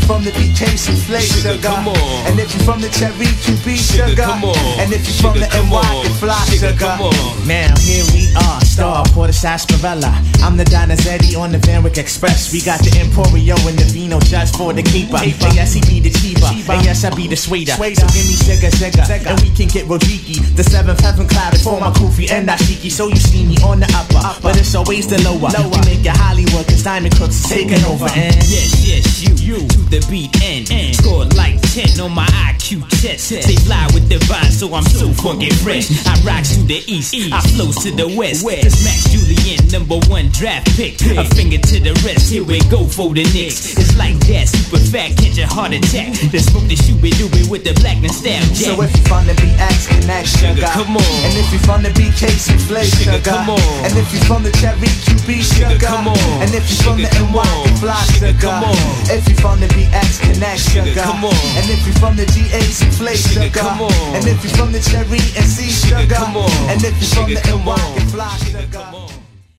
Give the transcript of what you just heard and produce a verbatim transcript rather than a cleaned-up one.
from the B K, some flake sugar. Come on. And if you from the Cherry Q B, sugar. Come on. And if you from Sugar, the come N Y, on. you fly Sugar, sugar. come on. Now here we are, Star Porter Sarsaparilla. I'm the Donizetti on the Van Wyck Express. We got the Emporio and the Vino just for the keeper. And yes, he be the cheaper. And yes, I be the sweeter. So give me Sega Sega, and we can get Rojiki. The seventh heaven clouded for my Kufi and Dashiki. So you see me on the upper, but it's always the lower. We make it Hollywood, cause Diamond Crooks is taking over. And yes, yes, you, you to the beat and, and score like ten on my I Q test. They fly with the vibe, so I'm so funky fresh. I rocks to the east, I flows to the west. Cause Max Julian, number one draft pick. A finger to the rest, here we go for the Knicks. It's like that, super fat, catch a heart attack. The smoke the shooby dooby with the black nostalgia. So if you from the B X, connect sugar. Come on. And if you from the B K, some flake sugar. Come on. And if you from the Cherry Q B, sugar. Come on. And if you from the N Y, you fly sugar. Come on. If you from the B X, connect sugar. Come on. And if you from the G A, some flake sugar. Come on. And if you from the Cherry and C, sugar. Come on. And if you from the Come N Y, on. you fly sugar. Come on.